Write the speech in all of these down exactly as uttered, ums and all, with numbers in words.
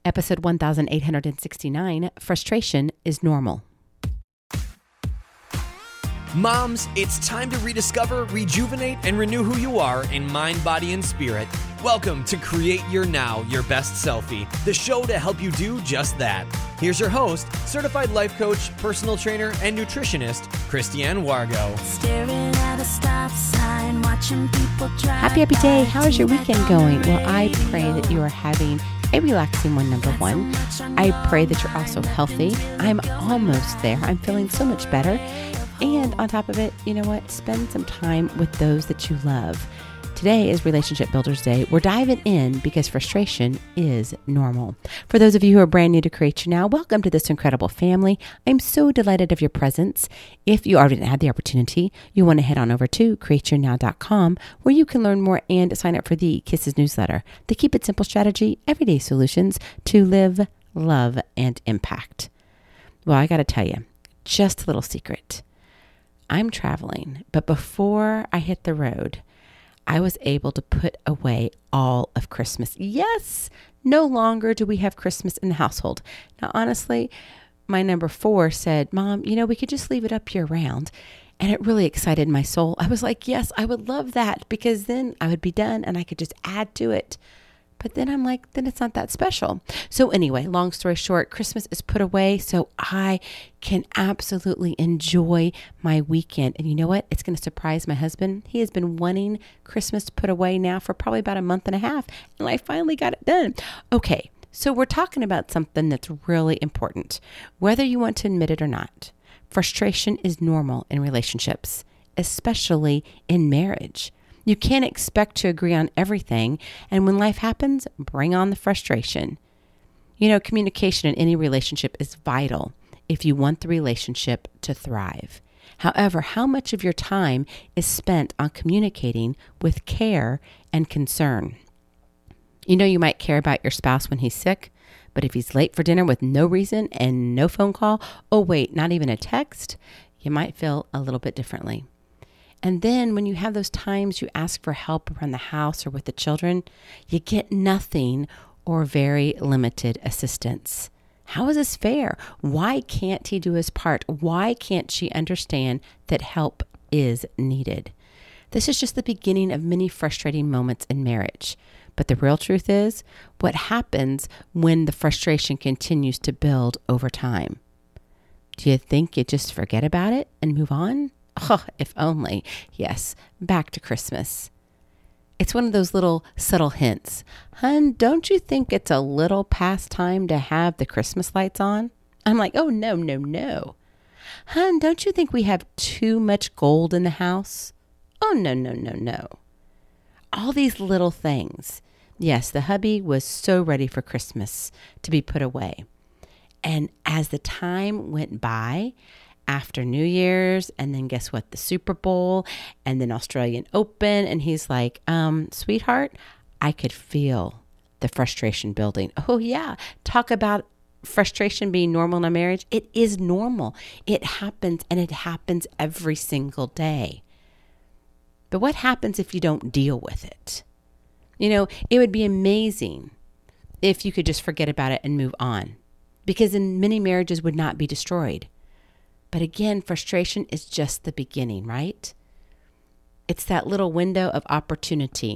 Episode one thousand eight hundred sixty-nine, Frustration is Normal. Moms, it's time to rediscover, rejuvenate, and renew who you are in mind, body, and spirit. Welcome to Create Your Now, Your Best Selfie, the show to help you do just that. Here's your host, certified life coach, personal trainer, and nutritionist, Christiane Wargo. Staring at a stop sign, watching people drive. Happy, happy day. How is your weekend going? Well, I pray that you are having a relaxing one, number one. I pray that you're also healthy. I'm almost there. I'm feeling so much better. And on top of it, you know what? Spend some time with those that you love. Today is Relationship Builders Day. We're diving in because frustration is normal. For those of you who are brand new to Create Your Now, welcome to this incredible family. I'm so delighted of your presence. If you already had the opportunity, you want to head on over to create your now dot com where you can learn more and sign up for the Kisses newsletter, the Keep It Simple strategy, everyday solutions to live, love, and impact. Well, I got to tell you, just a little secret. I'm traveling, but before I hit the road, I was able to put away all of Christmas. Yes, no longer do we have Christmas in the household. Now, honestly, my number four said, Mom, you know, we could just leave it up year round. And it really excited my soul. I was like, yes, I would love that because then I would be done and I could just add to it. But then I'm like, then it's not that special. So anyway, long story short, Christmas is put away so I can absolutely enjoy my weekend. And you know what? It's going to surprise my husband. He has been wanting Christmas put away now for probably about a month and a half. And I finally got it done. Okay, so we're talking about something that's really important. Whether you want to admit it or not, frustration is normal in relationships, especially in marriage. You can't expect to agree on everything, and when life happens, bring on the frustration. You know, communication in any relationship is vital if you want the relationship to thrive. However, how much of your time is spent on communicating with care and concern? You know, you might care about your spouse when he's sick, but if he's late for dinner with no reason and no phone call, oh wait, not even a text, you might feel a little bit differently. And then when you have those times you ask for help around the house or with the children, you get nothing or very limited assistance. How is this fair? Why can't he do his part? Why can't she understand that help is needed? This is just the beginning of many frustrating moments in marriage. But the real truth is, what happens when the frustration continues to build over time? Do you think you just forget about it and move on? Oh, if only. Yes, back to Christmas. It's one of those little subtle hints. Hun, don't you think it's a little past time to have the Christmas lights on? I'm like, oh, no, no, no. Hun, don't you think we have too much gold in the house? Oh, no, no, no, no. All these little things. Yes, the hubby was so ready for Christmas to be put away. And as the time went by, after New Year's, and then guess what? The Super Bowl, and then Australian Open. And he's like, um, sweetheart, I could feel the frustration building. Oh yeah. Talk about frustration being normal in a marriage. It is normal. It happens, and it happens every single day. But what happens if you don't deal with it? You know, it would be amazing if you could just forget about it and move on, because then many marriages would not be destroyed. But again, frustration is just the beginning, right? It's that little window of opportunity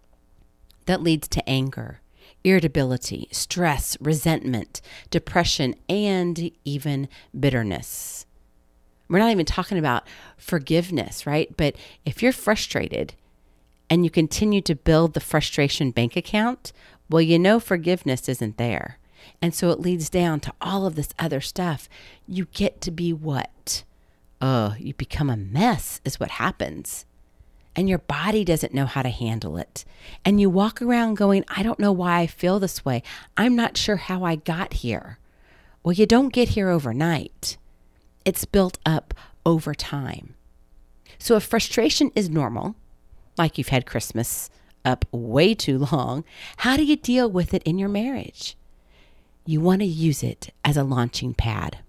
that leads to anger, irritability, stress, resentment, depression, and even bitterness. We're not even talking about forgiveness, right? But if you're frustrated and you continue to build the frustration bank account, well, you know forgiveness isn't there. And so it leads down to all of this other stuff. You get to be what? Oh, you become a mess is what happens. And your body doesn't know how to handle it. And you walk around going, I don't know why I feel this way. I'm not sure how I got here. Well, you don't get here overnight. It's built up over time. So if frustration is normal, like you've had Christmas up way too long, how do you deal with it in your marriage? You want to use it as a launching pad.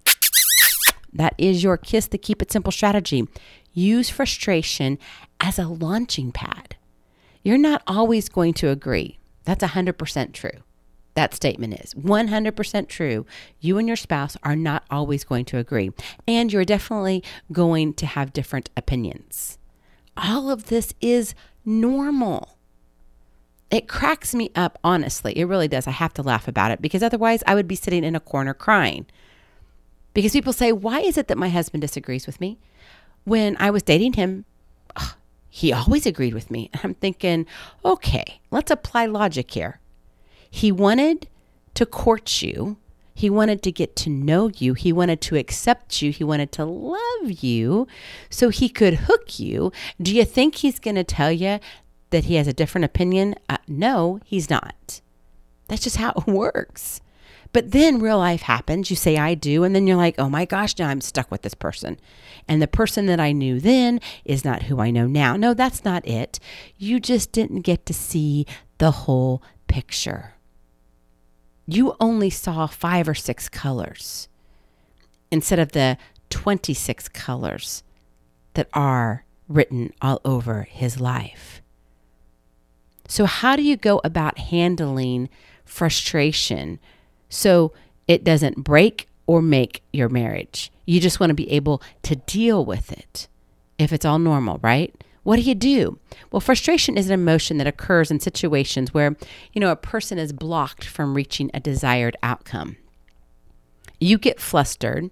That is your Kiss the Keep It Simple strategy. Use frustration as a launching pad. You're not always going to agree. That's one hundred percent true. That statement is one hundred percent true. You and your spouse are not always going to agree, and you're definitely going to have different opinions. All of this is normal. It cracks me up, honestly. It really does. I have to laugh about it because otherwise I would be sitting in a corner crying. Because people say, why is it that my husband disagrees with me? When I was dating him, ugh, he always agreed with me. And I'm thinking, okay, let's apply logic here. He wanted to court you. He wanted to get to know you. He wanted to accept you. He wanted to love you so he could hook you. Do you think he's going to tell you that he has a different opinion? Uh, no, he's not. That's just how it works. But then real life happens. You say, I do. And then you're like, oh my gosh, now I'm stuck with this person. And the person that I knew then is not who I know now. No, that's not it. You just didn't get to see the whole picture. You only saw five or six colors instead of the twenty-six colors that are written all over his life. So how do you go about handling frustration so it doesn't break or make your marriage? You just want to be able to deal with it if it's all normal, right? What do you do? Well, frustration is an emotion that occurs in situations where, you know, a person is blocked from reaching a desired outcome. You get flustered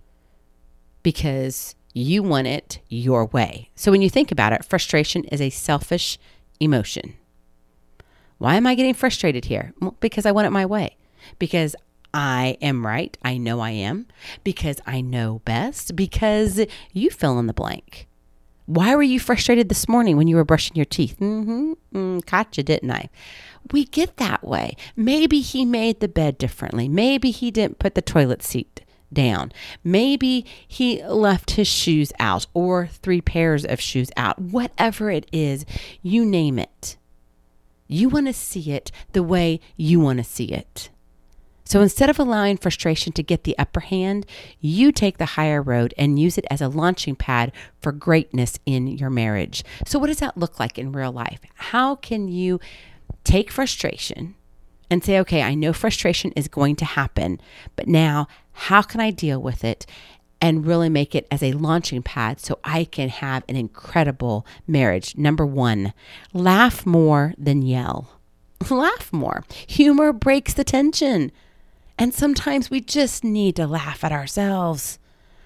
because you want it your way. So when you think about it, frustration is a selfish emotion. Why am I getting frustrated here? Well, because I want it my way. Because I am right. I know I am. Because I know best. Because you fill in the blank. Why were you frustrated this morning when you were brushing your teeth? Mm-hmm. Mm, caught you, didn't I? We get that way. Maybe he made the bed differently. Maybe he didn't put the toilet seat down. Maybe he left his shoes out or three pairs of shoes out. Whatever it is, you name it. You want to see it the way you want to see it. So instead of allowing frustration to get the upper hand, you take the higher road and use it as a launching pad for greatness in your marriage. So what does that look like in real life? How can you take frustration and say, okay, I know frustration is going to happen, but now how can I deal with it and really make it as a launching pad so I can have an incredible marriage? Number one, laugh more than yell. Laugh more. Humor breaks the tension. And sometimes we just need to laugh at ourselves.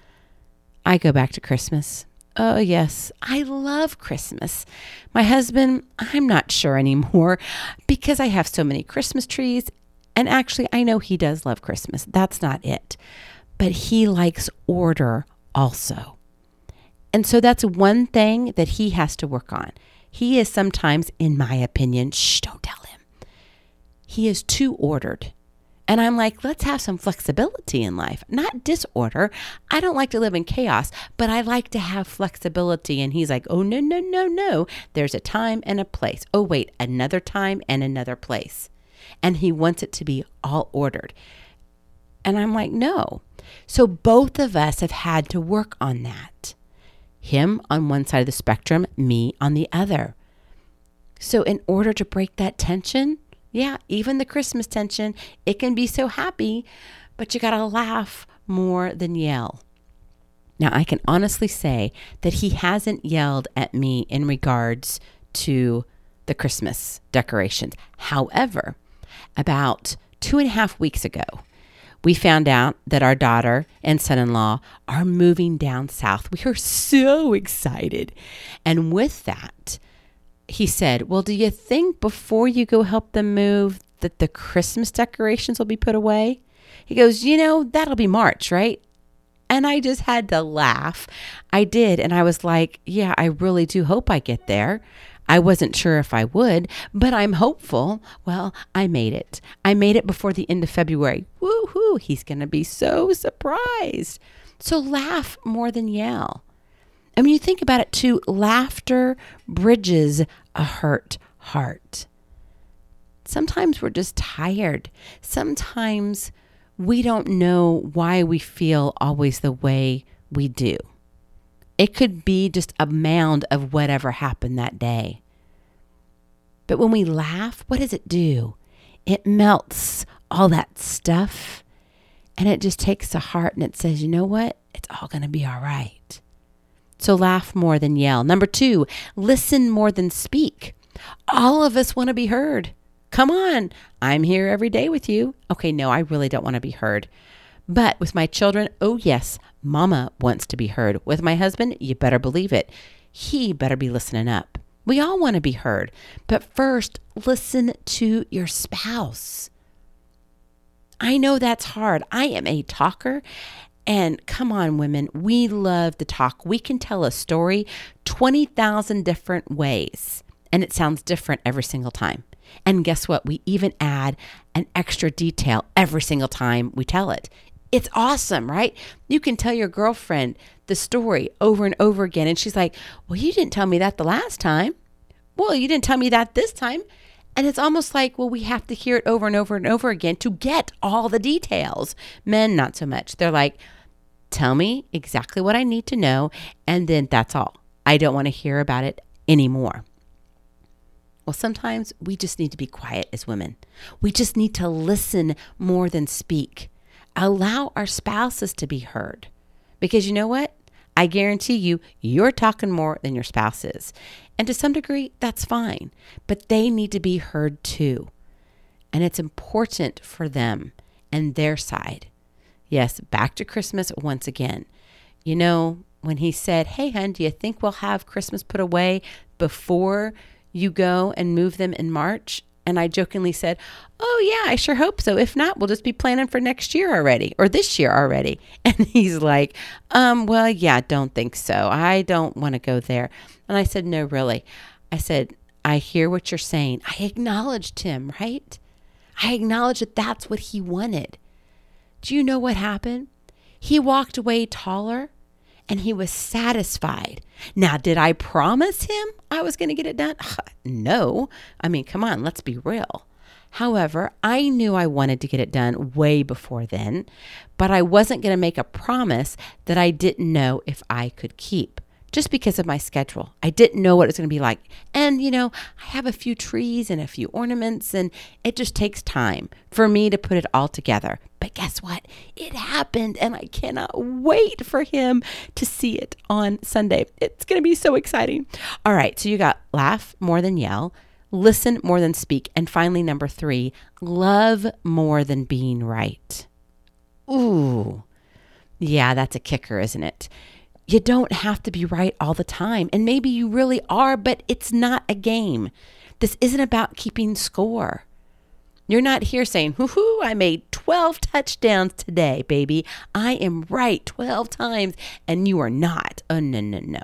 I go back to Christmas. Oh, yes, I love Christmas. My husband, I'm not sure anymore because I have so many Christmas trees. And actually, I know he does love Christmas. That's not it. But he likes order also. And so that's one thing that he has to work on. He is sometimes, in my opinion, shh, don't tell him. He is too ordered. And I'm like, let's have some flexibility in life, not disorder. I don't like to live in chaos, but I like to have flexibility. And he's like, oh, no, no, no, no. There's a time and a place. Oh, wait, another time and another place. And he wants it to be all ordered. And I'm like, no. So both of us have had to work on that. Him on one side of the spectrum, me on the other. So in order to break that tension, yeah, even the Christmas tension, it can be so happy, but you got to laugh more than yell. Now, I can honestly say that he hasn't yelled at me in regards to the Christmas decorations. However, about two and a half weeks ago, we found out that our daughter and son-in-law are moving down south. We are so excited. And with that, he said, well, do you think before you go help them move that the Christmas decorations will be put away? He goes, you know, that'll be March, right? And I just had to laugh. I did. And I was like, yeah, I really do hope I get there. I wasn't sure if I would, but I'm hopeful. Well, I made it. I made it before the end of February. Woohoo! He's going to be so surprised. So laugh more than yell. And when you think about it too, laughter bridges a hurt heart. Sometimes we're just tired. Sometimes we don't know why we feel always the way we do. It could be just a mound of whatever happened that day. But when we laugh, what does it do? it melts all that stuff, and it just takes the heart and it says, you know what? It's all going to be all right. So laugh more than yell. Number two, listen more than speak. All of us want to be heard. Come on. I'm here every day with you. Okay, no, I really don't want to be heard. But with my children, oh yes, mama wants to be heard. With my husband, you better believe it. He better be listening up. We all want to be heard. But first, listen to your spouse. I know that's hard. I am a talker. And come on, women, we love to talk. We can tell a story twenty thousand different ways, and it sounds different every single time. And guess what? We even add an extra detail every single time we tell it. It's awesome, right? You can tell your girlfriend the story over and over again, and she's like, well, you didn't tell me that the last time. Well, you didn't tell me that this time. And it's almost like, well, we have to hear it over and over and over again to get all the details. Men, not so much. They're like, tell me exactly what I need to know, and then that's all. I don't want to hear about it anymore. Well, sometimes we just need to be quiet as women. We just need to listen more than speak. Allow our spouses to be heard. Because you know what? I guarantee you, you're talking more than your spouse is. And to some degree, that's fine. But they need to be heard too. And it's important for them and their side. Yes, back to Christmas once again. You know, when he said, hey, hon, do you think we'll have Christmas put away before you go and move them in March? And I jokingly said, oh, yeah, I sure hope so. If not, we'll just be planning for next year already or this year already. And he's like, um, well, yeah, don't think so. I don't want to go there. And I said, no, really. I said, I hear what you're saying. I acknowledged him, right? I acknowledged that that's what he wanted. Do you know what happened? He walked away taller and he was satisfied. Now, did I promise him I was going to get it done? No. I mean, come on, let's be real. However, I knew I wanted to get it done way before then, but I wasn't going to make a promise that I didn't know if I could keep. Just because of my schedule. I didn't know what it was going to be like. And, you know, I have a few trees and a few ornaments, and it just takes time for me to put it all together. But guess what? It happened, and I cannot wait for him to see it on Sunday. It's going to be so exciting. All right, so you got laugh more than yell, listen more than speak, and finally, number three, love more than being right. Ooh, yeah, that's a kicker, isn't it? You don't have to be right all the time. And maybe you really are, but it's not a game. This isn't about keeping score. You're not here saying, whoo-hoo, I made twelve touchdowns today, baby. I am right twelve times, and you are not. Oh, no, no, no.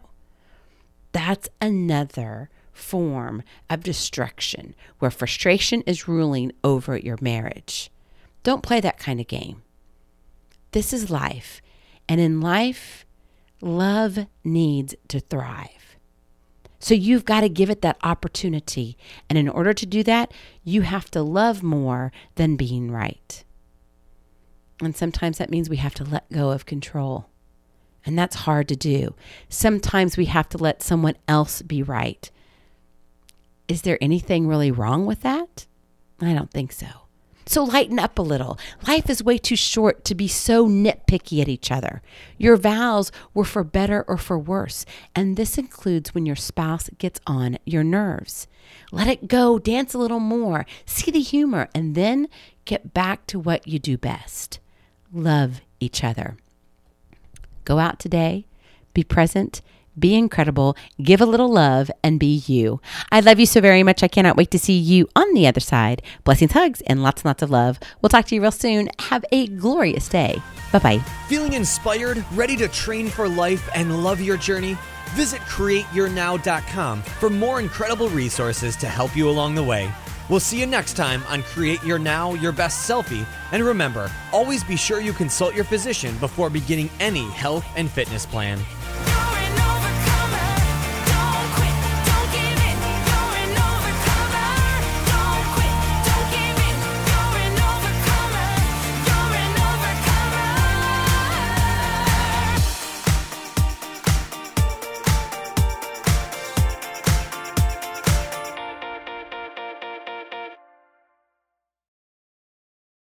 That's another form of destruction where frustration is ruling over your marriage. Don't play that kind of game. This is life. And in life, love needs to thrive. So you've got to give it that opportunity. And in order to do that, you have to love more than being right. And sometimes that means we have to let go of control. And that's hard to do. Sometimes we have to let someone else be right. Is there anything really wrong with that? I don't think so. So lighten up a little. Life is way too short to be so nitpicky at each other. Your vows were for better or for worse, and this includes when your spouse gets on your nerves. Let it go, dance a little more, see the humor, and then get back to what you do best. Love each other. Go out today, be present, be incredible, give a little love, and be you. I love you so very much. I cannot wait to see you on the other side. Blessings, hugs, and lots and lots of love. We'll talk to you real soon. Have a glorious day. Bye-bye. Feeling inspired, ready to train for life, and love your journey? Visit create your now dot com for more incredible resources to help you along the way. We'll see you next time on Create Your Now, Your Best Selfie. And remember, always be sure you consult your physician before beginning any health and fitness plan.